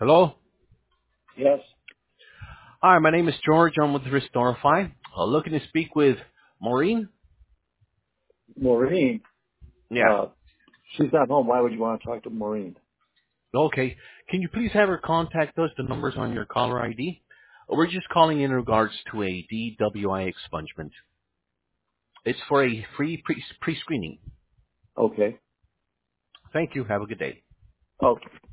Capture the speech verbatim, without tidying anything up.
Hello. Yes, Hi, my name is George. I'm with Restorify. Uh, looking to speak with Maureen. Maureen. Yeah. Uh, she's not home. Why would you want to talk to Maureen? Okay. Can you please have her contact us? The numbers on your caller I D. We're just calling in regards to a D W I expungement. It's for a free pre- pre-screening. Okay. Thank you. Have a good day. Okay.